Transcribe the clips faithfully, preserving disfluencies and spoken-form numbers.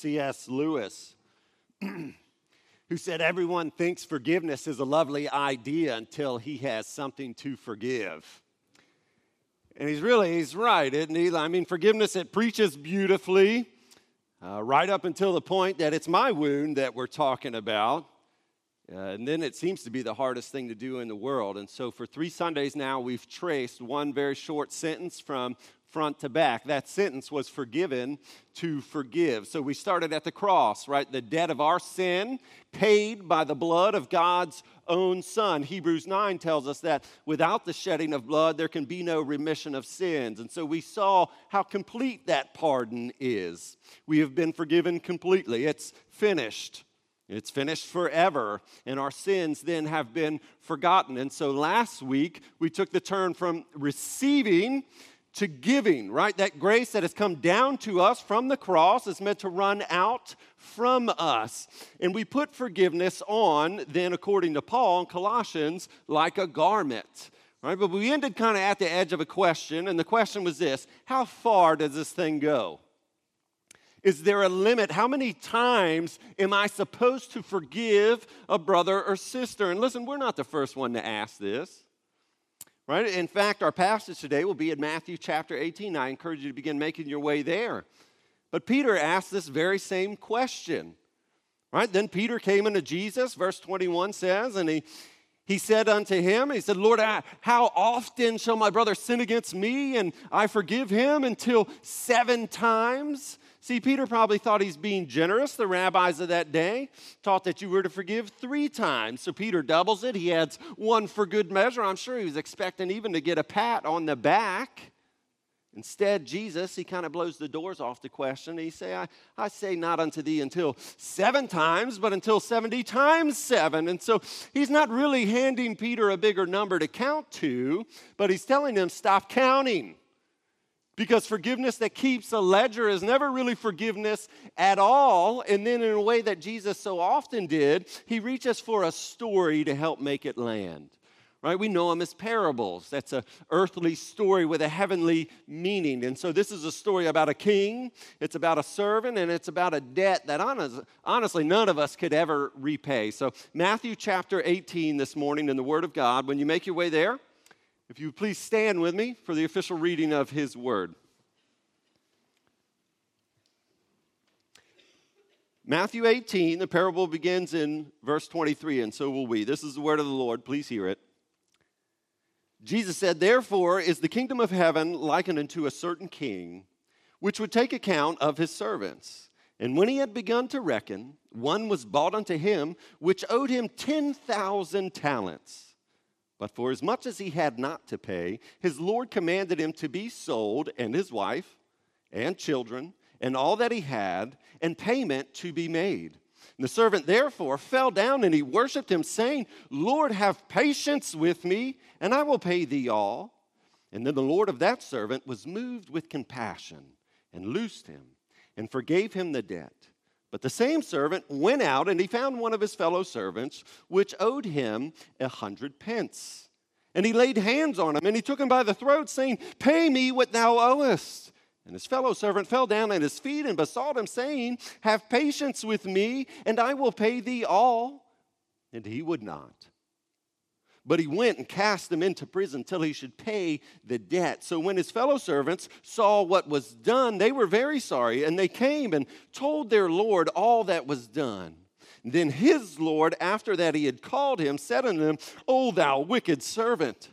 C S Lewis, who said everyone thinks forgiveness is a lovely idea until he has something to forgive. And he's really, he's right, isn't he? I mean, forgiveness, it preaches beautifully, uh, right up until the point that it's my wound that we're talking about. Uh, and then it seems to be the hardest thing to do in the world. And so for three Sundays now, we've traced one very short sentence from front to back. That sentence was forgiven to forgive. So we started at the cross, right? The debt of our sin paid by the blood of God's own Son. Hebrews nine tells us that without the shedding of blood, there can be no remission of sins. And so we saw how complete that pardon is. We have been forgiven completely. It's finished. It's finished forever, and our sins then have been forgotten. And so last week, we took the turn from receiving to giving, right? That grace that has come down to us from the cross is meant to run out from us. And we put forgiveness on, then according to Paul in Colossians, like a garment, right? But we ended kind of at the edge of a question, and the question was this: how far does this thing go? Is there a limit? How many times am I supposed to forgive a brother or sister? And listen, we're not the first one to ask this, right? In fact, our passage today will be in Matthew chapter eighteen. I encourage you to begin making your way there. But Peter asked this very same question, right? Then Peter came unto Jesus, verse twenty-one says, and he He said unto him, he said, Lord, I, how often shall my brother sin against me and I forgive him? Until seven times? See, Peter probably thought he's being generous. The rabbis of that day taught that you were to forgive three times. So Peter doubles it. He adds one for good measure. I'm sure he was expecting even to get a pat on the back. Instead, Jesus, he kind of blows the doors off the question. He say, I, I say not unto thee until seven times, but until seventy times seven. And so he's not really handing Peter a bigger number to count to, but he's telling him, stop counting. Because forgiveness that keeps a ledger is never really forgiveness at all. And then in a way that Jesus so often did, he reaches for a story to help make it land. Right? We know them as parables. That's an earthly story with a heavenly meaning. And so this is a story about a king, it's about a servant, and it's about a debt that honest, honestly none of us could ever repay. So Matthew chapter eighteen this morning in the Word of God. When you make your way there, if you would please stand with me for the official reading of His Word. Matthew eighteen, the parable begins in verse twenty-three, and so will we. This is the word of the Lord. Please hear it. Jesus said, therefore is the kingdom of heaven likened unto a certain king, which would take account of his servants. And when he had begun to reckon, one was brought unto him, which owed him ten thousand talents. But for as much as he had not to pay, his Lord commanded him to be sold, and his wife, and children, and all that he had, and payment to be made. And the servant therefore fell down, and he worshipped him, saying, Lord, have patience with me, and I will pay thee all. And then the Lord of that servant was moved with compassion, and loosed him, and forgave him the debt. But the same servant went out, and he found one of his fellow servants, which owed him a hundred pence. And he laid hands on him, and he took him by the throat, saying, pay me what thou owest. And his fellow servant fell down at his feet and besought him, saying, have patience with me, and I will pay thee all. And he would not. But he went and cast him into prison till he should pay the debt. So when his fellow servants saw what was done, they were very sorry, and they came and told their Lord all that was done. And then his Lord, after that he had called him, said unto him, O thou wicked servant,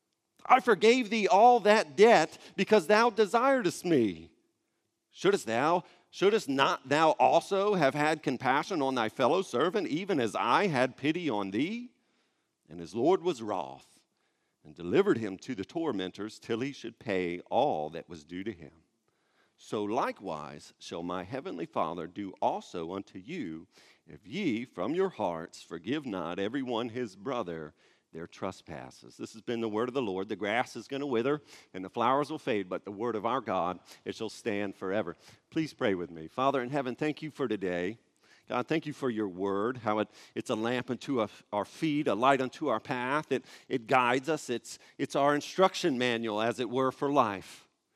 I forgave thee all that debt because thou desiredest me. Shouldest thou, shouldest not thou also have had compassion on thy fellow servant, even as I had pity on thee? And his Lord was wroth, and delivered him to the tormentors till he should pay all that was due to him. So likewise shall my heavenly Father do also unto you, if ye from your hearts forgive not every one his brother their trespasses. This has been the word of the Lord. The grass is going to wither, and the flowers will fade, but the word of our God, it shall stand forever. Please pray with me. Father in heaven, thank you for today. God, thank you for your word, how it, it's a lamp unto our, our feet, a light unto our path. It, it guides us. It's, it's our instruction manual, as it were, for life.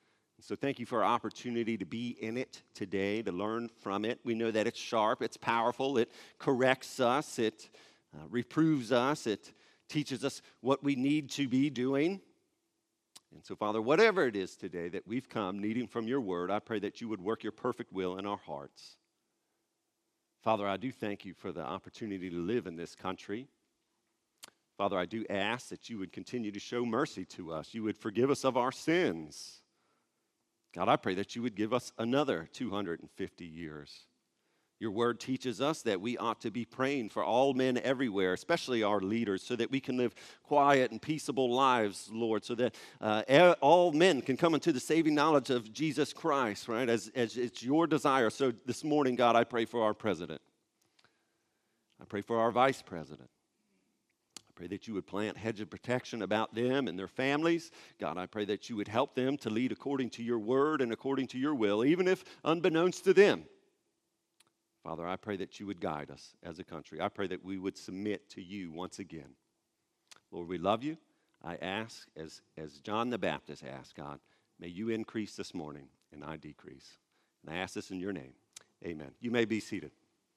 So thank you for our opportunity to be in it today, to learn from it. We know that it's sharp, it's powerful, it corrects us, it uh, reproves us, it teaches us what we need to be doing. And so, Father, whatever it is today that we've come needing from your word, I pray that you would work your perfect will in our hearts. Father, I do thank you for the opportunity to live in this country. Father, I do ask that you would continue to show mercy to us. You would forgive us of our sins. God, I pray that you would give us another two hundred fifty years. Your word teaches us that we ought to be praying for all men everywhere, especially our leaders, so that we can live quiet and peaceable lives, Lord, so that uh, all men can come into the saving knowledge of Jesus Christ, right, as, as it's your desire. So this morning, God, I pray for our president. I pray for our vice president. I pray that you would plant a hedge of protection about them and their families. God, I pray that you would help them to lead according to your word and according to your will, even if unbeknownst to them. Father, I pray that you would guide us as a country. I pray that we would submit to you once again. Lord, we love you. I ask, as, as John the Baptist asked, God, may you increase this morning and I decrease. And I ask this in your name. Amen. You may be seated.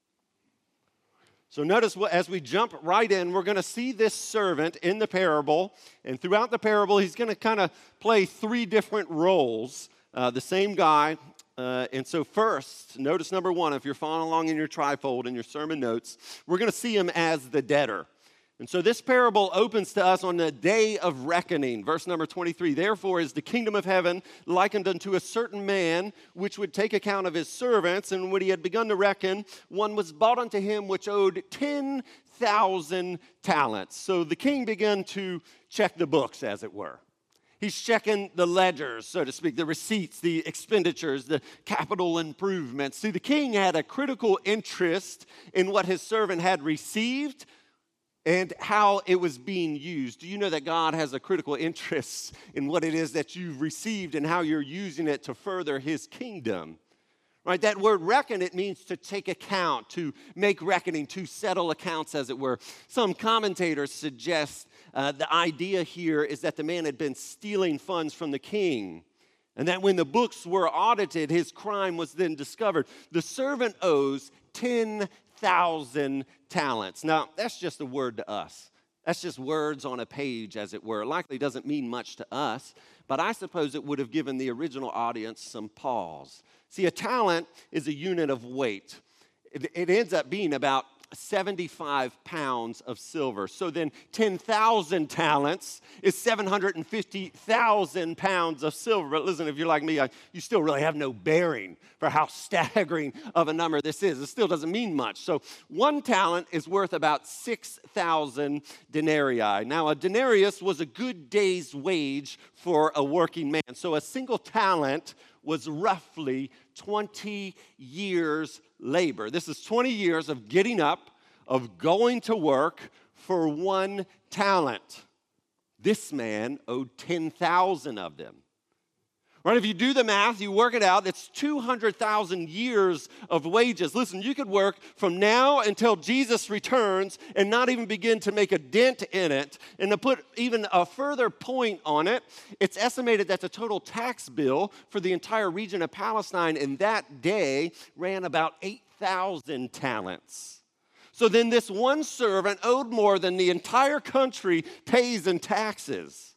So notice what, as we jump right in, we're going to see this servant in the parable. And throughout the parable, he's going to kind of play three different roles. Uh, the same guy. Uh, and so first, notice number one, if you're following along in your trifold, in your sermon notes, we're going to see him as the debtor. And so this parable opens to us on the day of reckoning. Verse number twenty-three, therefore is the kingdom of heaven likened unto a certain man, which would take account of his servants. And when he had begun to reckon, one was brought unto him which owed ten thousand talents. So the king began to check the books, as it were. He's checking the ledgers, so to speak, the receipts, the expenditures, the capital improvements. See, the king had a critical interest in what his servant had received and how it was being used. Do you know that God has a critical interest in what it is that you've received and how you're using it to further his kingdom? Right, that word reckon, it means to take account, to make reckoning, to settle accounts, as it were. Some commentators suggest uh, the idea here is that the man had been stealing funds from the king, and that when the books were audited, his crime was then discovered. The servant owes ten thousand talents. Now, that's just a word to us. That's just words on a page, as it were. It likely doesn't mean much to us, but I suppose it would have given the original audience some pause. See, a talent is a unit of weight. It, it ends up being about seventy-five pounds of silver. So then ten thousand talents is seven hundred fifty thousand pounds of silver. But listen, if you're like me, I, you still really have no bearing for how staggering of a number this is. It still doesn't mean much. So one talent is worth about six thousand denarii. Now, a denarius was a good day's wage for a working man. So a single talent was roughly twenty years labor. This is twenty years of getting up, of going to work for one talent. This man owed ten thousand of them. Right? If you do the math, you work it out, it's two hundred thousand years of wages. Listen, you could work from now until Jesus returns and not even begin to make a dent in it. And to put even a further point on it, it's estimated that the total tax bill for the entire region of Palestine in that day ran about eight thousand talents. So then this one servant owed more than the entire country pays in taxes.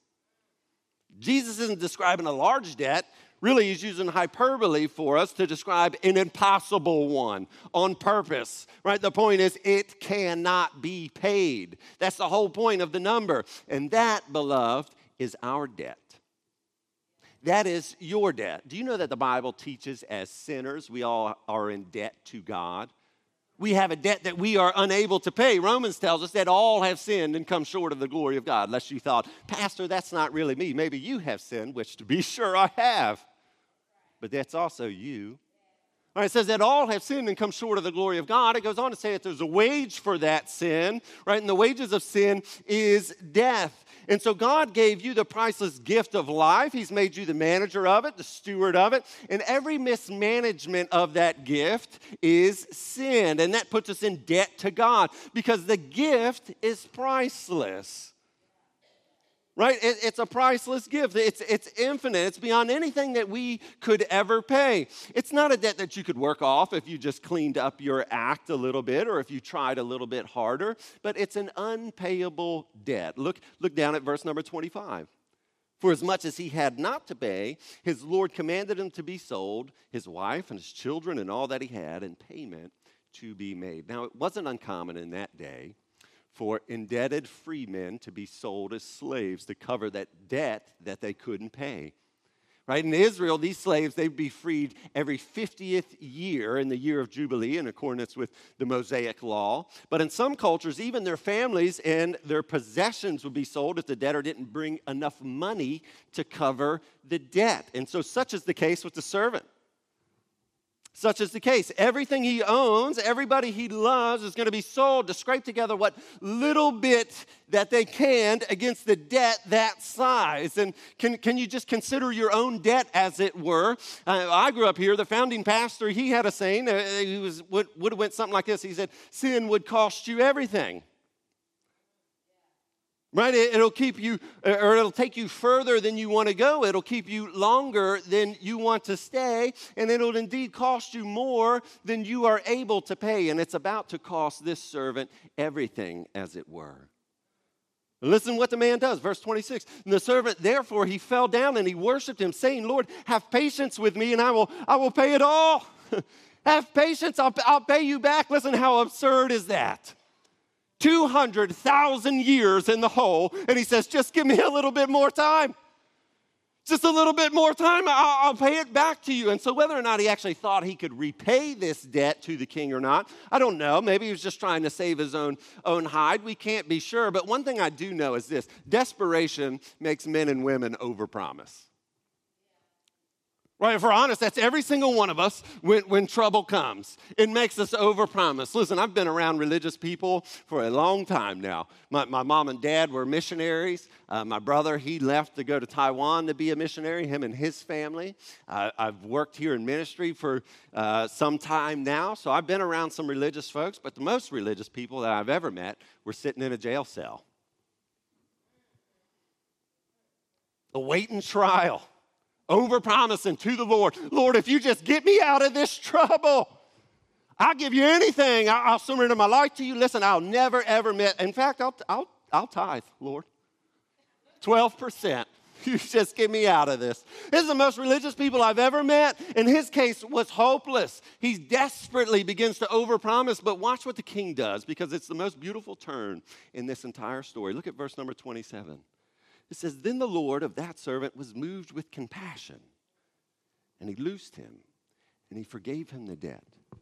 Jesus isn't describing a large debt. Really, he's using hyperbole for us to describe an impossible one on purpose, right? The point is, it cannot be paid. That's the whole point of the number. And that, beloved, is our debt. That is your debt. Do you know that the Bible teaches as sinners, we all are in debt to God? We have a debt that we are unable to pay. Romans tells us that all have sinned and come short of the glory of God. Unless you thought, Pastor, that's not really me. Maybe you have sinned, which to be sure I have. But that's also you. All right, it says that all have sinned and come short of the glory of God. It goes on to say that there's a wage for that sin, right? And the wages of sin is death. And so God gave you the priceless gift of life. He's made you the manager of it, the steward of it. And every mismanagement of that gift is sin. And that puts us in debt to God because the gift is priceless. right? It, it's a priceless gift. It's, it's infinite. It's beyond anything that we could ever pay. It's not a debt that you could work off if you just cleaned up your act a little bit or if you tried a little bit harder, but it's an unpayable debt. Look, look down at verse number twenty-five. For as much as he had not to pay, his Lord commanded him to be sold, his wife and his children and all that he had, and payment to be made. Now, it wasn't uncommon in that day for indebted freemen to be sold as slaves to cover that debt that they couldn't pay. Right? In Israel, these slaves, they'd be freed every fiftieth year in the year of Jubilee in accordance with the Mosaic law. But in some cultures, even their families and their possessions would be sold if the debtor didn't bring enough money to cover the debt. And so such is the case with the servant. Such is the case. Everything he owns, everybody he loves is going to be sold to scrape together what little bit that they can against the debt that size. And can, can you just consider your own debt, as it were? Uh, I grew up here. The founding pastor, he had a saying. Uh, he was, would, would have went something like this. He said, sin would cost you everything. Right? It'll keep you, or it'll take you further than you want to go. It'll keep you longer than you want to stay, and it'll indeed cost you more than you are able to pay. And it's about to cost this servant everything, as it were. Listen what the man does, verse twenty-six. And the servant, therefore, he fell down and he worshiped him, saying, Lord, have patience with me, and I will, I will pay it all. Have patience, I'll, I'll pay you back. Listen, how absurd is that? two hundred thousand years in the hole, and he says, just give me a little bit more time. Just a little bit more time, I'll, I'll pay it back to you. And so whether or not he actually thought he could repay this debt to the king or not, I don't know. Maybe he was just trying to save his own, own hide. We can't be sure. But one thing I do know is this: desperation makes men and women overpromise. Right, if we're honest, that's every single one of us when, when trouble comes. It makes us overpromise. Listen, I've been around religious people for a long time now. My, my mom and dad were missionaries. Uh, my brother, he left to go to Taiwan to be a missionary, him and his family. Uh, I've worked here in ministry for uh, some time now, so I've been around some religious folks, but the most religious people that I've ever met were sitting in a jail cell, awaiting trial. Over-promising to the Lord. Lord, if you just get me out of this trouble, I'll give you anything. I'll surrender my life to you. Listen, I'll never, ever miss. In fact, I'll, I'll, I'll tithe, Lord. twelve percent. You just get me out of this. This is the most religious people I've ever met. In his case, was hopeless. He desperately begins to overpromise, but watch what the king does, because it's the most beautiful turn in this entire story. Look at verse number twenty-seven. It says, then the Lord of that servant was moved with compassion, and he loosed him, and he forgave him the debt.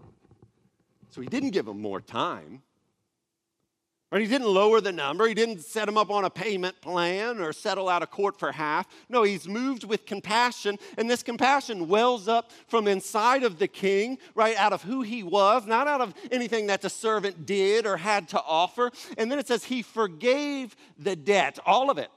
So he didn't give him more time. Right? He didn't lower the number. He didn't set him up on a payment plan or settle out of court for half. No, he's moved with compassion, and this compassion wells up from inside of the king, right, out of who he was, not out of anything that the servant did or had to offer. And then it says he forgave the debt, all of it.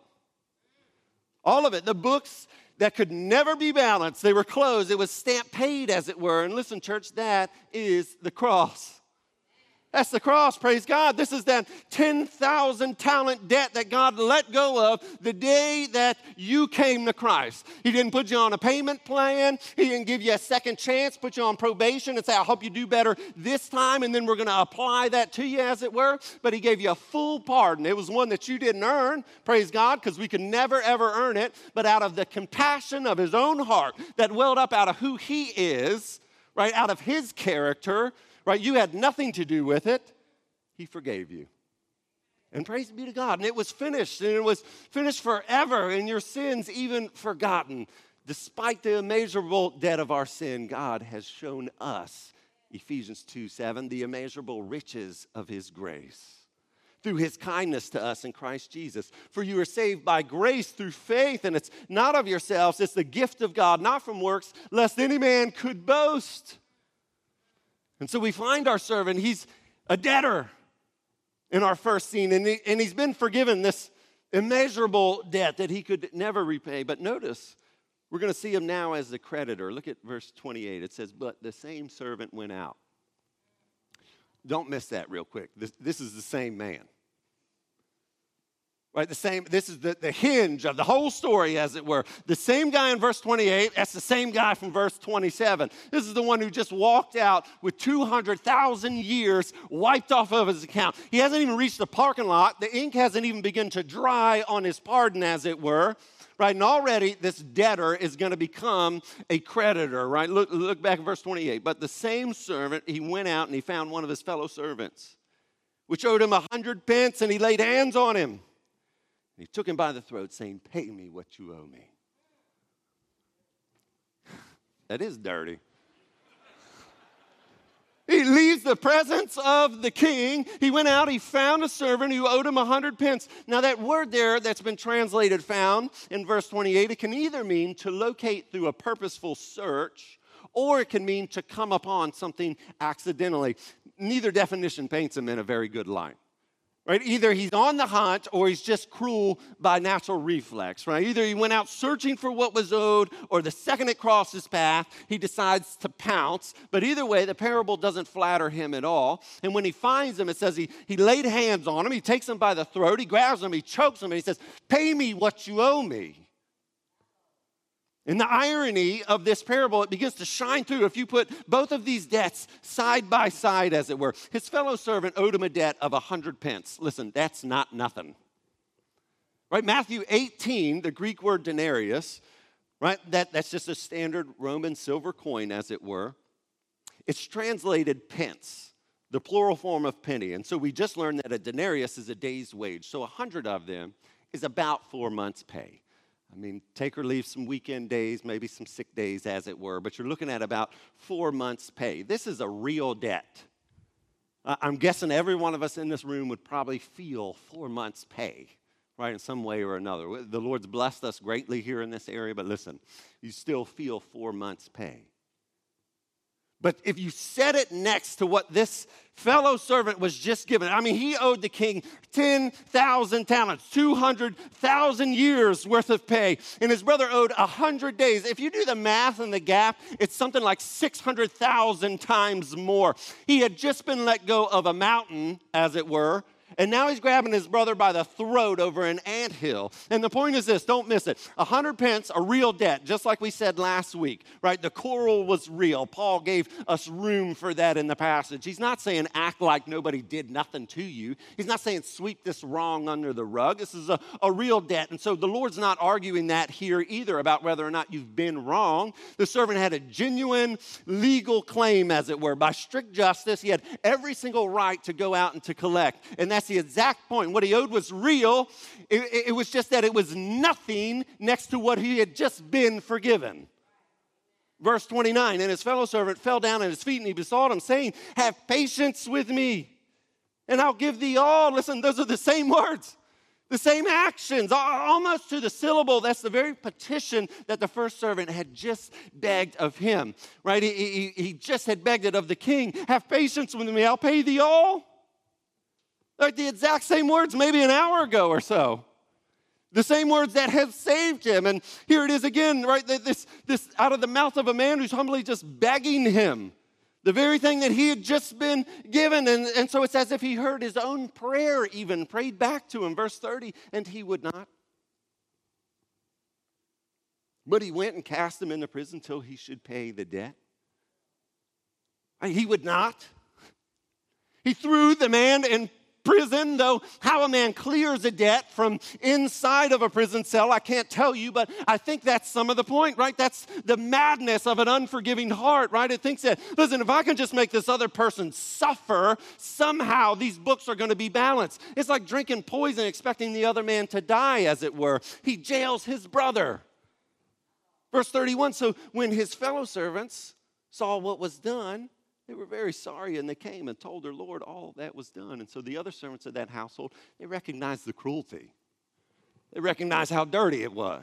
All of it. The books that could never be balanced, they were closed. It was stamp paid, as it were. And listen, church, that is the cross. That's the cross, praise God. This is that ten thousand talent debt that God let go of the day that you came to Christ. He didn't put you on a payment plan. He didn't give you a second chance, put you on probation and say, I'll help you do better this time, and then we're going to apply that to you, as it were. But he gave you a full pardon. It was one that you didn't earn, praise God, because we could never, ever earn it. But out of the compassion of his own heart that welled up out of who he is, right, out of his character, right, you had nothing to do with it. He forgave you. And praise be to God. And it was finished. And it was finished forever. And your sins even forgotten. Despite the immeasurable debt of our sin, God has shown us, Ephesians two seven, the immeasurable riches of his grace through his kindness to us in Christ Jesus. For you are saved by grace through faith. And it's not of yourselves. It's the gift of God, not from works, lest any man could boast. And so we find our servant, he's a debtor in our first scene, and, he, and he's been forgiven this immeasurable debt that he could never repay. But notice, we're going to see him now as the creditor. Look at verse twenty-eight. It says, but the same servant went out. Don't miss that real quick. This, this is the same man. Right, the same, this is the, the hinge of the whole story, as it were. The same guy in verse twenty-eight, that's the same guy from verse twenty-seven. This is the one who just walked out with two hundred thousand years wiped off of his account. He hasn't even reached the parking lot. The ink hasn't even begun to dry on his pardon, as it were. Right, and already this debtor is going to become a creditor, right? Look, look back at verse twenty-eight. But the same servant, he went out and he found one of his fellow servants, which owed him a hundred pence, and he laid hands on him. He took him by the throat, saying, "Pay me what you owe me." That is dirty. He leaves the presence of the king. He went out, he found a servant who owed him a hundred pence. Now that word there that's been translated found in verse twenty-eight, it can either mean to locate through a purposeful search, or it can mean to come upon something accidentally. Neither definition paints him in a very good light. Right? Either he's on the hunt or he's just cruel by natural reflex, right? Either he went out searching for what was owed, or the second it crossed his path, he decides to pounce. But either way, the parable doesn't flatter him at all. And when he finds him, it says he, he laid hands on him, he takes him by the throat, he grabs him, he chokes him, and he says, "Pay me what you owe me." And the irony of this parable, it begins to shine through if you put both of these debts side by side, as it were. His fellow servant owed him a debt of a hundred pence. Listen, that's not nothing. Right? Matthew eighteen, the Greek word denarius, right? That, that's just a standard Roman silver coin, as it were. It's translated pence, the plural form of penny. And so we just learned that a denarius is a day's wage. So a hundred of them is about four months' pay. I mean, take or leave some weekend days, maybe some sick days, as it were, but you're looking at about four months' pay. This is a real debt. I'm guessing every one of us in this room would probably feel four months' pay, right, in some way or another. The Lord's blessed us greatly here in this area, but listen, you still feel four months' pay. But if you set it next to what this fellow servant was just given, I mean, he owed the king ten thousand talents, two hundred thousand years worth of pay, and his brother owed one hundred days. If you do the math and the gap, it's something like six hundred thousand times more. He had just been let go of a mountain, as it were, and now he's grabbing his brother by the throat over an anthill. And the point is this, don't miss it. A hundred pence, a real debt, just like we said last week, right? The quarrel was real. Paul gave us room for that in the passage. He's not saying act like nobody did nothing to you. He's not saying sweep this wrong under the rug. This is a, a real debt. And so the Lord's not arguing that here either about whether or not you've been wrong. The servant had a genuine legal claim, as it were. By strict justice, he had every single right to go out and to collect. And that's the exact point. What he owed was real. It, it, it was just that it was nothing next to what he had just been forgiven. Verse twenty-nine, and his fellow servant fell down at his feet and he besought him, saying, "Have patience with me, and I'll give thee all." Listen, those are the same words, the same actions, almost to the syllable. That's the very petition that the first servant had just begged of him, right? He, he, he just had begged it of the king. "Have patience with me, I'll pay thee all." Like the exact same words maybe an hour ago or so. The same words that have saved him. And here it is again, right? This, this out of the mouth of a man who's humbly just begging him. The very thing that he had just been given. And, and so it's as if he heard his own prayer even prayed back to him. Verse thirty, and he would not. But he went and cast him into prison till he should pay the debt. He would not. He threw the man in prison, though how a man clears a debt from inside of a prison cell, I can't tell you, but I think that's some of the point, right? That's the madness of an unforgiving heart, right? It thinks that, listen, if I can just make this other person suffer, somehow these books are going to be balanced. It's like drinking poison, expecting the other man to die, as it were. He jails his brother. Verse thirty-one, so when his fellow servants saw what was done, they were very sorry, and they came and told their Lord all that was done. And so the other servants of that household, they recognized the cruelty. They recognized how dirty it was.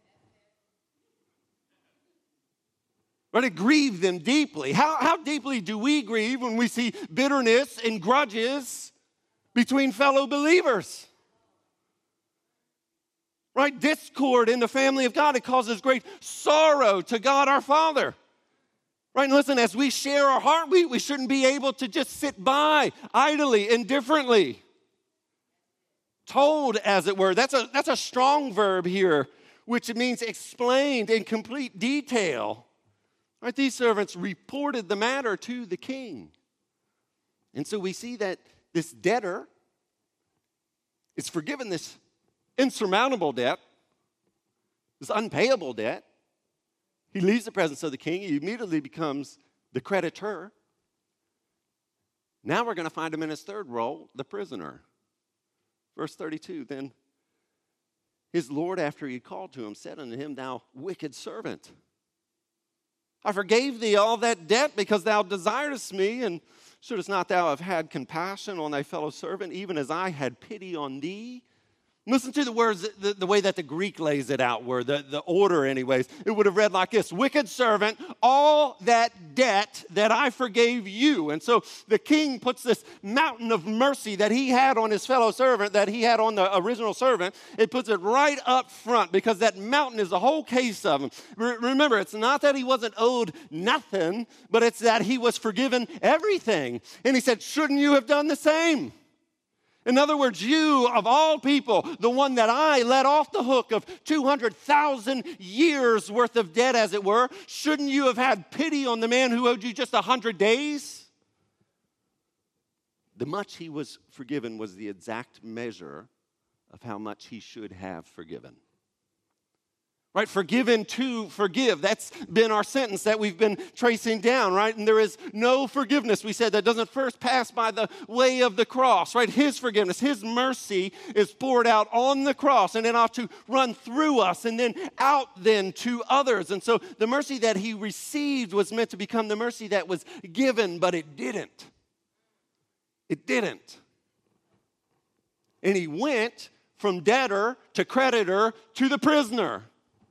But it grieved them deeply. How, how deeply do we grieve when we see bitterness and grudges between fellow believers? Right? Discord in the family of God, it causes great sorrow to God our Father. Right, and listen, as we share our heart, we, we shouldn't be able to just sit by idly, indifferently. told, as it were. That's a, that's a strong verb here, which means explained in complete detail. Right? These servants reported the matter to the king. And so we see that this debtor is forgiven this insurmountable debt, this unpayable debt. He leaves the presence of the king. He immediately becomes the creditor. Now we're going to find him in his third role, the prisoner. Verse thirty-two, then his Lord, after he called to him, said unto him, thou wicked servant, I forgave thee all that debt because thou desiredst me, and shouldest not thou have had compassion on thy fellow servant, even as I had pity on thee? Listen to the words, the, the way that the Greek lays it out, where the, the order anyways. It would have read like this: wicked servant, all that debt that I forgave you. And so the king puts this mountain of mercy that he had on his fellow servant, that he had on the original servant, it puts it right up front, because that mountain is the whole case of him. Re- remember, it's not that he wasn't owed nothing, but it's that he was forgiven everything. And he said, shouldn't you have done the same? In other words, you of all people, the one that I let off the hook of two hundred thousand years worth of debt, as it were, shouldn't you have had pity on the man who owed you just one hundred days? The much he was forgiven was the exact measure of how much he should have forgiven. Right, forgiven to forgive. That's been our sentence that we've been tracing down, right? And there is no forgiveness, we said, that doesn't first pass by the way of the cross, right? His forgiveness, his mercy is poured out on the cross, and it ought to run through us and then out then to others. And so the mercy that he received was meant to become the mercy that was given, but it didn't. It didn't. And he went from debtor to creditor to the prisoner.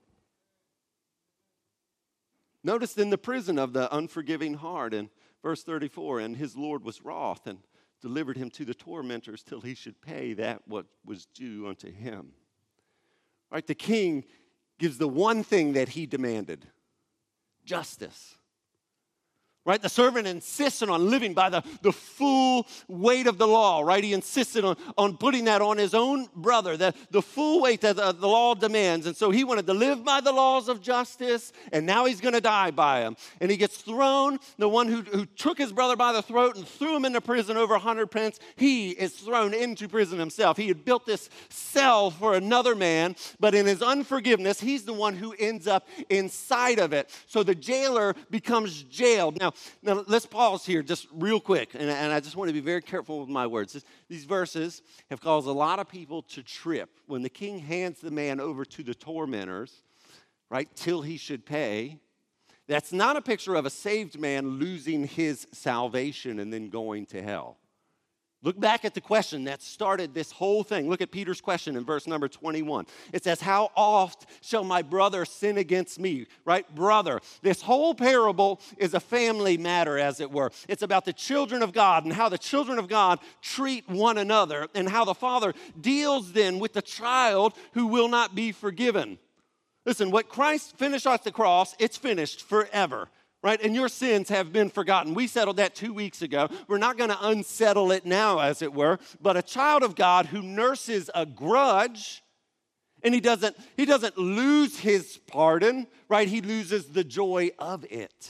Notice in the prison of the unforgiving heart in verse thirty-four, and his Lord was wroth and delivered him to the tormentors till he should pay that what was due unto him. Right, the king gives the one thing that he demanded: justice. Right, the servant insisted on living by the, the full weight of the law, right? He insisted on, on putting that on his own brother, the, the full weight that the, the law demands. And so he wanted to live by the laws of justice, and now he's going to die by them. And he gets thrown, the one who, who took his brother by the throat and threw him into prison over a hundred pence, he is thrown into prison himself. He had built this cell for another man, but in his unforgiveness, he's the one who ends up inside of it. So the jailer becomes jailed. Now, Now, let's pause here just real quick, and, and I just want to be very careful with my words. This, these verses have caused a lot of people to trip. When the king hands the man over to the tormentors, right, till he should pay, that's not a picture of a saved man losing his salvation and then going to hell. Look back at the question that started this whole thing. Look at Peter's question in verse number twenty-one. It says, how oft shall my brother sin against me? Right? Brother. This whole parable is a family matter, as it were. It's about the children of God and how the children of God treat one another, and how the Father deals then with the child who will not be forgiven. Listen, what Christ finished at the cross, it's finished forever. Right? And your sins have been forgotten. We settled that two weeks ago. We're not going to unsettle it now, as it were. But a child of God who nurses a grudge, and he doesn't, he doesn't lose his pardon, right? He loses the joy of it.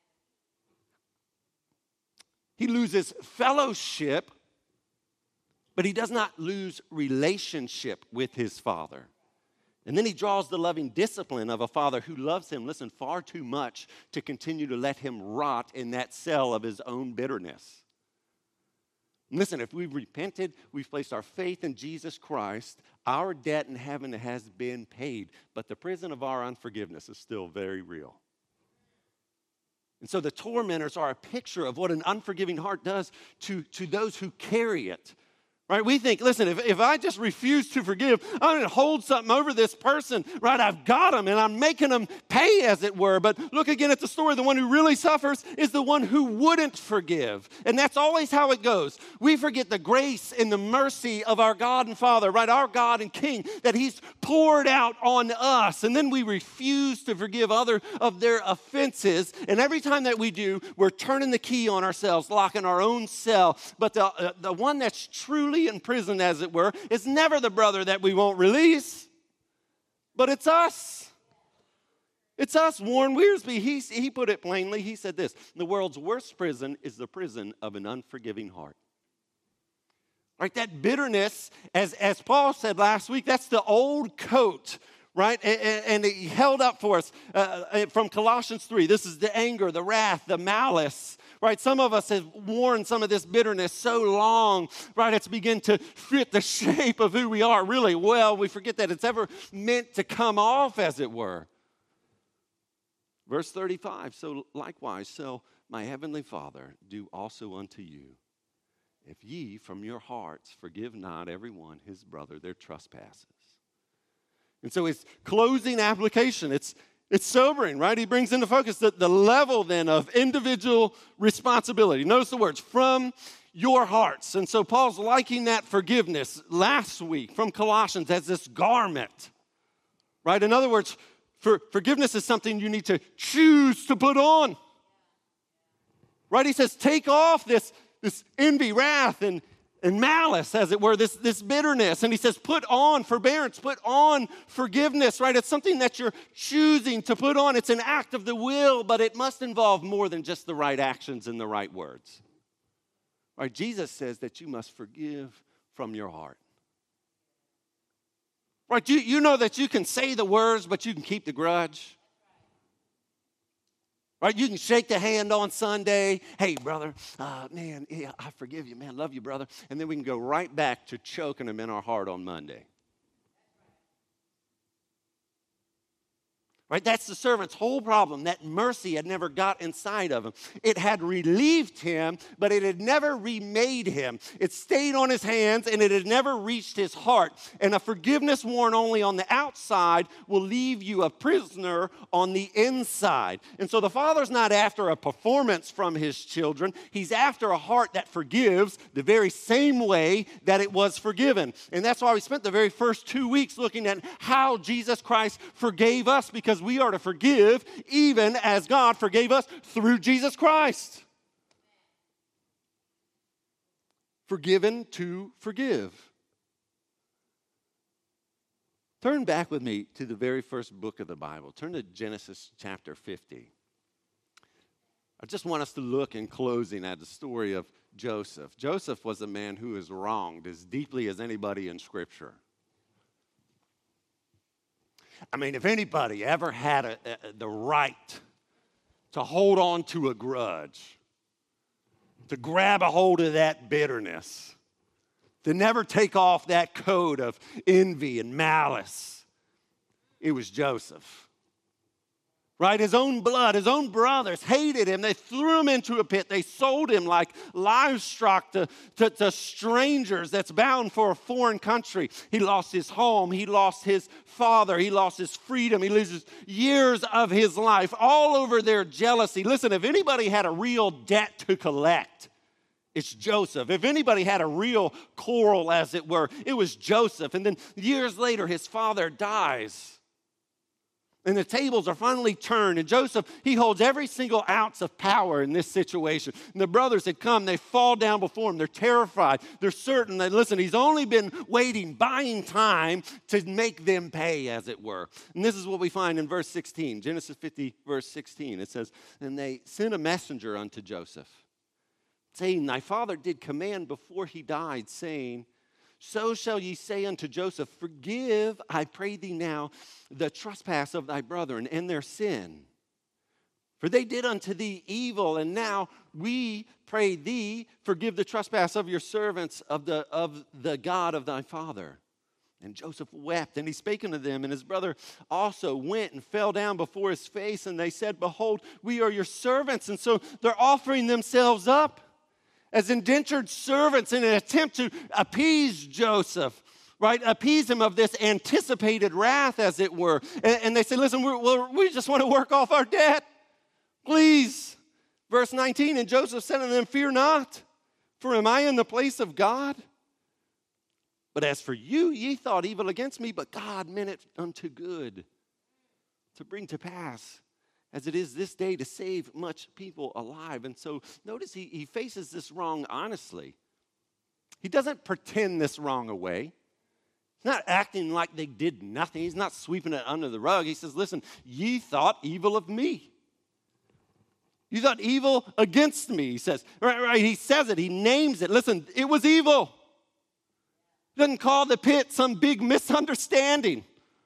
He loses fellowship, but he does not lose relationship with his Father. And then he draws the loving discipline of a father who loves him, listen, far too much to continue to let him rot in that cell of his own bitterness. Listen, if we've repented, we've placed our faith in Jesus Christ, our debt in heaven has been paid, but the prison of our unforgiveness is still very real. And so the tormentors are a picture of what an unforgiving heart does to, to those who carry it. Right? We think, listen, if, if I just refuse to forgive, I'm going to hold something over this person. Right? I've got them, and I'm making them pay, as it were. But look again at the story. The one who really suffers is the one who wouldn't forgive. And that's always how it goes. We forget the grace and the mercy of our God and Father, right? Our God and King, that he's poured out on us. And then we refuse to forgive other of their offenses. And every time that we do, we're turning the key on ourselves, locking our own cell. But the, uh, the one that's truly securely in prison, as it were. It's never the brother that we won't release, but it's us. It's us. Warren Wiersbe, he, he put it plainly. He said this: the world's worst prison is the prison of an unforgiving heart. Right, that bitterness, as, as Paul said last week, that's the old coat, right? And, and he held up for us uh, from Colossians three. This is the anger, the wrath, the malice, right? Some of us have worn some of this bitterness so long, right? It's begun to fit the shape of who we are really well. We forget that it's ever meant to come off, as it were. Verse thirty-five, so likewise, so my heavenly Father do also unto you, if ye from your hearts forgive not every one his brother their trespasses. And so his closing application, it's, it's sobering, right? He brings into focus the, the level then of individual responsibility. Notice the words, from your hearts. And so Paul's liking that forgiveness last week from Colossians as this garment, right? In other words, for, forgiveness is something you need to choose to put on, right? He says, take off this This envy, wrath, and, and malice, as it were, this, this bitterness. And he says, put on forbearance, put on forgiveness, right? It's something that you're choosing to put on. It's an act of the will, but it must involve more than just the right actions and the right words. Right? Jesus says that you must forgive from your heart. Right? You, you know that you can say the words, but you can keep the grudge. Right, you can shake the hand on Sunday. Hey, brother, uh, man, yeah, I forgive you, man, love you, brother. And then we can go right back to choking them in our heart on Monday. Right, that's the servant's whole problem, that mercy had never got inside of him. It had relieved him, but it had never remade him. It stayed on his hands, and it had never reached his heart. And a forgiveness worn only on the outside will leave you a prisoner on the inside. And so the Father's not after a performance from his children. He's after a heart that forgives the very same way that it was forgiven. And that's why we spent the very first two weeks looking at how Jesus Christ forgave us, because we are to forgive even as God forgave us through Jesus Christ. Forgiven to forgive. Turn back with me to the very first book of the Bible. Turn to Genesis chapter fifty. I just want us to look in closing at the story of Joseph. Joseph was a man who is wronged as deeply as anybody in Scripture. I mean, if anybody ever had a, a, the right to hold on to a grudge, to grab a hold of that bitterness, to never take off that coat of envy and malice, it was Joseph. Right? His own blood, his own brothers hated him. They threw him into a pit. They sold him like livestock to, to, to strangers that's bound for a foreign country. He lost his home. He lost his father. He lost his freedom. He loses years of his life all over their jealousy. Listen, if anybody had a real debt to collect, it's Joseph. If anybody had a real quarrel, as it were, it was Joseph. And then years later, his father dies. And the tables are finally turned. And Joseph, he holds every single ounce of power in this situation. And the brothers had come. They fall down before him. They're terrified. They're certain that, listen, he's only been waiting, buying time to make them pay, as it were. And this is what we find in verse sixteen. Genesis fifty, verse sixteen. It says, and they sent a messenger unto Joseph, saying, thy father did command before he died, saying, so shall ye say unto Joseph, forgive, I pray thee now, the trespass of thy brethren and their sin. For they did unto thee evil, and now we pray thee, forgive the trespass of your servants of the, of the God of thy father. And Joseph wept, and he spake unto them, and his brother also went and fell down before his face, and they said, behold, we are your servants. And so they're offering themselves up as indentured servants in an attempt to appease Joseph, right? Appease him of this anticipated wrath, as it were. And, and they say, listen, we're, we're, we just want to work off our debt. Please. Verse nineteen, and Joseph said unto them, fear not, for am I in the place of God? But as for you, ye thought evil against me, but God meant it unto good, to bring to pass as it is this day to save much people alive. And so notice he, he faces this wrong honestly. He doesn't pretend this wrong away. He's not acting like they did nothing. He's not sweeping it under the rug. He says, listen, ye thought evil of me. You thought evil against me, he says. Right, right. He says it. He names it. Listen, it was evil. He doesn't call the pit some big misunderstanding.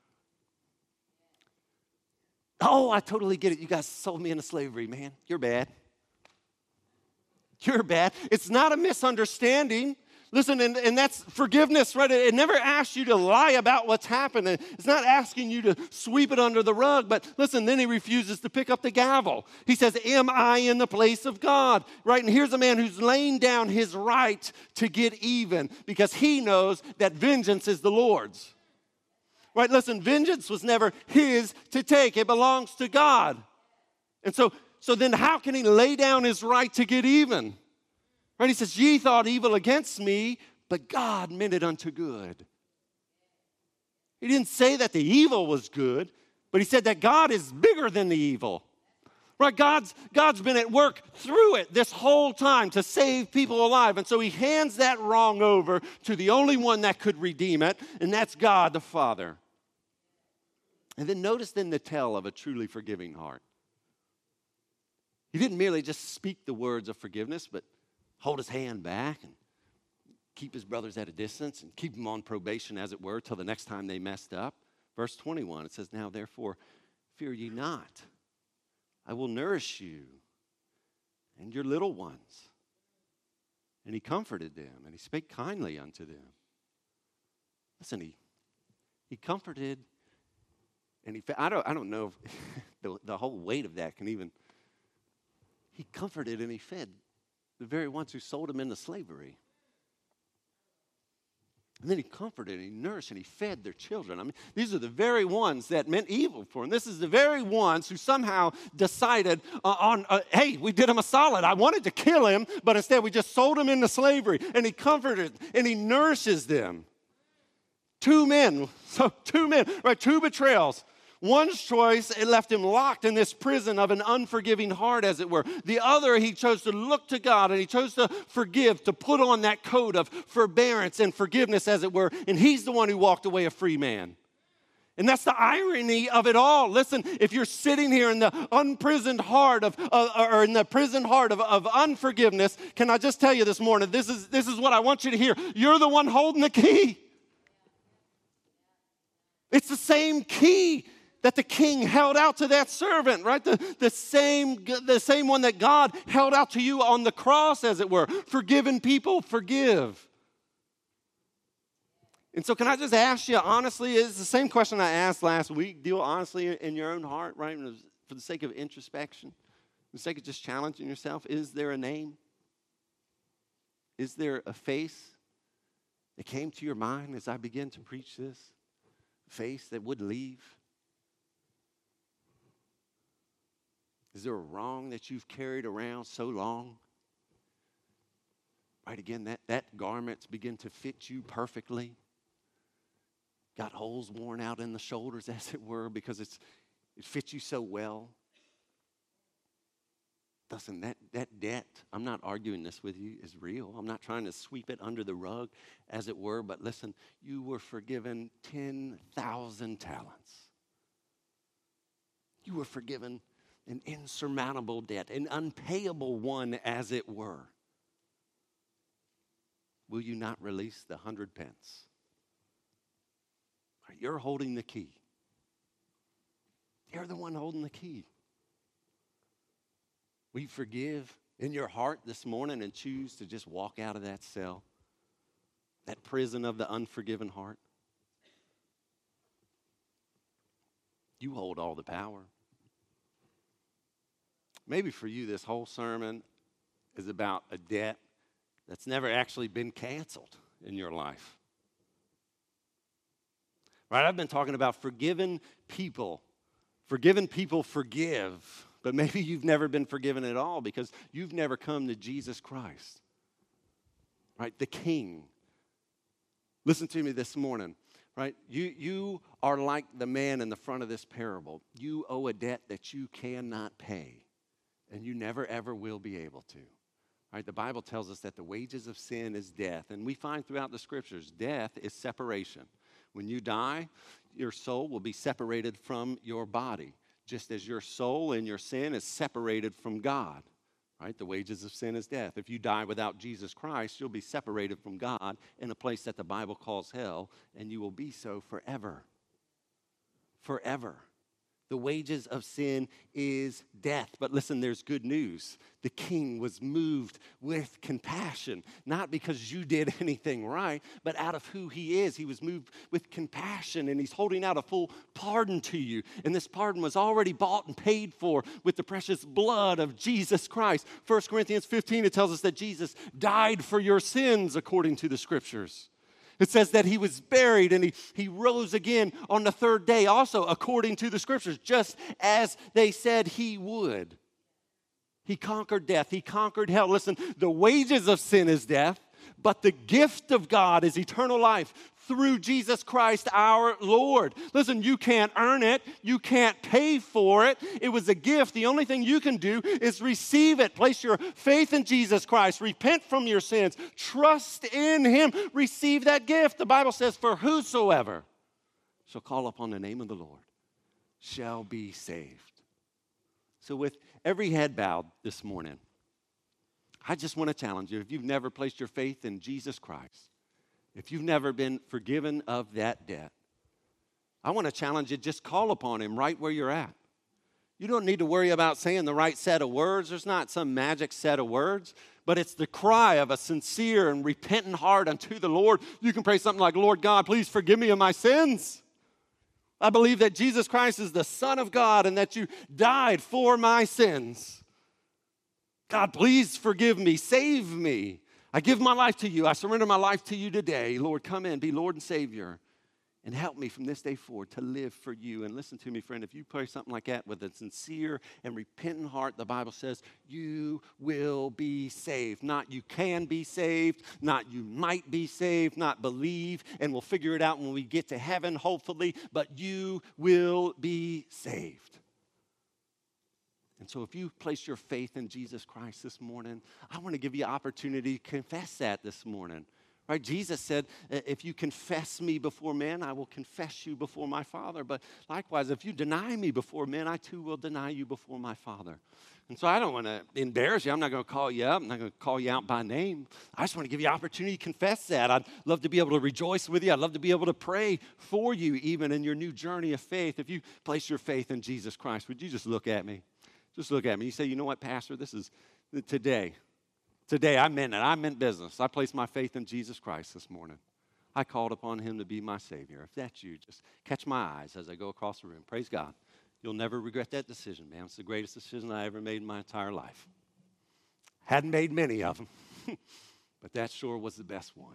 Oh, I totally get it. You guys sold me into slavery, man. You're bad. You're bad. It's not a misunderstanding. Listen, and, and that's forgiveness, right? It never asks you to lie about what's happened. It's not asking you to sweep it under the rug. But listen, then he refuses to pick up the gavel. He says, am I in the place of God? Right? And here's a man who's laying down his right to get even because he knows that vengeance is the Lord's. Right? Listen, vengeance was never his to take. It belongs to God. And so, so then how can he lay down his right to get even? Right? He says, ye thought evil against me, but God meant it unto good. He didn't say that the evil was good, but he said that God is bigger than the evil. Right? God's, God's been at work through it this whole time to save people alive. And so he hands that wrong over to the only one that could redeem it, and that's God the Father. And then notice then the tell of a truly forgiving heart. He didn't merely just speak the words of forgiveness, but hold his hand back and keep his brothers at a distance and keep them on probation, as it were, till the next time they messed up. Verse twenty-one, it says, now therefore fear ye not. I will nourish you and your little ones. And he comforted them, and he spake kindly unto them. Listen, he, he comforted, and he, I don't, I don't know if the, the whole weight of that can even, he comforted and he fed the very ones who sold him into slavery. And then he comforted and he nourished and he fed their children. I mean, these are the very ones that meant evil for him. This is the very ones who somehow decided uh, on, uh, hey, we did him a solid. I wanted to kill him, but instead we just sold him into slavery. And he comforted and he nourishes them. Two men, so two men, right, two betrayals. One's choice, it left him locked in this prison of an unforgiving heart, as it were. The other, he chose to look to God, and he chose to forgive, to put on that coat of forbearance and forgiveness, as it were, and he's the one who walked away a free man. And that's the irony of it all. Listen, if you're sitting here in the unprisoned heart of, uh, or in the prison heart of, of unforgiveness, can I just tell you this morning, this is, this is what I want you to hear. You're the one holding the key. It's the same key that the king held out to that servant, right? The, the, same, the same one that God held out to you on the cross, as it were. Forgiven people, forgive. And so can I just ask you, honestly, it's the same question I asked last week. Deal honestly in your own heart, right? For the sake of introspection, for the sake of just challenging yourself. Is there a name? Is there a face that came to your mind as I begin to preach this? A face that would leave? Is there a wrong that you've carried around so long? Right, again, that, that garments begin to fit you perfectly. Got holes worn out in the shoulders, as it were, because it's it fits you so well. Listen, that, that debt, I'm not arguing this with you, is real. I'm not trying to sweep it under the rug, as it were. But listen, you were forgiven ten thousand talents. You were forgiven an insurmountable debt, an unpayable one, as it were. Will you not release the hundred pence? You're holding the key. You're the one holding the key. Will you forgive in your heart this morning and choose to just walk out of that cell, that prison of the unforgiven heart? You hold all the power. Maybe for you, this whole sermon is about a debt that's never actually been canceled in your life. Right? I've been talking about forgiven people. Forgiven people forgive. But maybe you've never been forgiven at all because you've never come to Jesus Christ. Right? The King. Listen to me this morning. Right? You, you are like the man in the front of this parable. You owe a debt that you cannot pay. And you never, ever will be able to. Right? The Bible tells us that the wages of sin is death. And we find throughout the scriptures, death is separation. When you die, your soul will be separated from your body, just as your soul in your sin is separated from God. Right? The wages of sin is death. If you die without Jesus Christ, you'll be separated from God in a place that the Bible calls hell, and you will be so forever. Forever. The wages of sin is death. But listen, there's good news. The king was moved with compassion, not because you did anything right, but out of who he is. He was moved with compassion, and he's holding out a full pardon to you. And this pardon was already bought and paid for with the precious blood of Jesus Christ. First Corinthians fifteen, it tells us that Jesus died for your sins according to the scriptures. It says that he was buried and he, he rose again on the third day, also according to the scriptures, just as they said he would. He conquered death. He conquered hell. Listen, the wages of sin is death, but the gift of God is eternal life through Jesus Christ our Lord. Listen, you can't earn it. You can't pay for it. It was a gift. The only thing you can do is receive it. Place your faith in Jesus Christ. Repent from your sins. Trust in him. Receive that gift. The Bible says, for whosoever shall call upon the name of the Lord shall be saved. So with every head bowed this morning, I just want to challenge you. If you've never placed your faith in Jesus Christ, if you've never been forgiven of that debt, I want to challenge you, just call upon him right where you're at. You don't need to worry about saying the right set of words. There's not some magic set of words, but it's the cry of a sincere and repentant heart unto the Lord. You can pray something like, Lord God, please forgive me of my sins. I believe that Jesus Christ is the Son of God and that you died for my sins. God, please forgive me, save me. I give my life to you. I surrender my life to you today. Lord, come in, be Lord and Savior, and help me from this day forward to live for you. And listen to me, friend, if you pray something like that with a sincere and repentant heart, the Bible says you will be saved. Not you can be saved, not you might be saved, not believe, and we'll figure it out when we get to heaven, hopefully, but you will be saved. And so if you place your faith in Jesus Christ this morning, I want to give you an opportunity to confess that this morning. Right? Jesus said, if you confess me before men, I will confess you before my Father. But likewise, if you deny me before men, I too will deny you before my Father. And so I don't want to embarrass you. I'm not going to call you up. I'm not going to call you out by name. I just want to give you an opportunity to confess that. I'd love to be able to rejoice with you. I'd love to be able to pray for you even in your new journey of faith. If you place your faith in Jesus Christ, would you just look at me? Just look at me. You say, you know what, Pastor, this is today. Today, I meant it. I meant business. I placed my faith in Jesus Christ this morning. I called upon him to be my Savior. If that's you, just catch my eyes as I go across the room. Praise God. You'll never regret that decision, man. It's the greatest decision I ever made in my entire life. Hadn't made many of them, but that sure was the best one.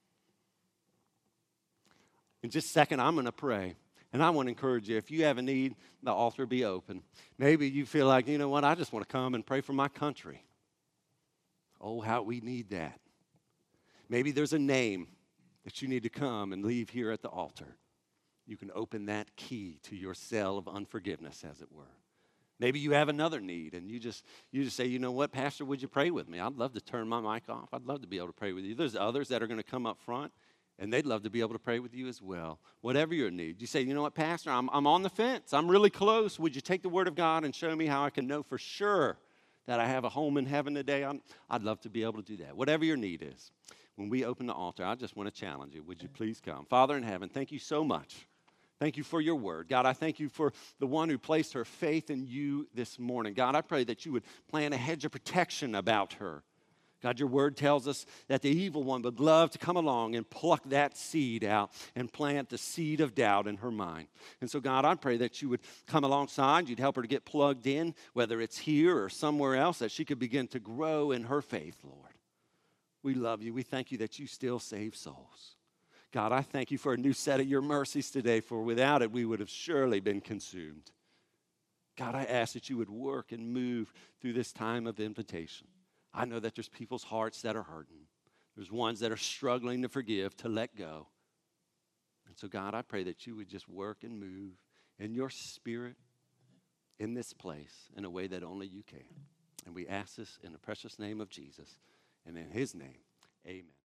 In just a second, I'm going to pray. And I want to encourage you, if you have a need, the altar be open. Maybe you feel like, you know what, I just want to come and pray for my country. Oh, how we need that. Maybe there's a name that you need to come and leave here at the altar. You can open that key to your cell of unforgiveness, as it were. Maybe you have another need, and you just you just say, you know what, Pastor, would you pray with me? I'd love to turn my mic off. I'd love to be able to pray with you. There's others that are going to come up front, and they'd love to be able to pray with you as well. Whatever your need. You say, you know what, Pastor, I'm, I'm on the fence. I'm really close. Would you take the word of God and show me how I can know for sure that I have a home in heaven today? I'm, I'd love to be able to do that. Whatever your need is. When we open the altar, I just want to challenge you. Would you please come? Father in heaven, thank you so much. Thank you for your word. God, I thank you for the one who placed her faith in you this morning. God, I pray that you would plant a hedge of protection about her. God, your word tells us that the evil one would love to come along and pluck that seed out and plant the seed of doubt in her mind. And so, God, I pray that you would come alongside, you'd help her to get plugged in, whether it's here or somewhere else, that she could begin to grow in her faith, Lord. We love you. We thank you that you still save souls. God, I thank you for a new set of your mercies today, for without it, we would have surely been consumed. God, I ask that you would work and move through this time of invitation. I know that there's people's hearts that are hurting. There's ones that are struggling to forgive, to let go. And so, God, I pray that you would just work and move in your spirit in this place in a way that only you can. And we ask this in the precious name of Jesus, and in his name, amen.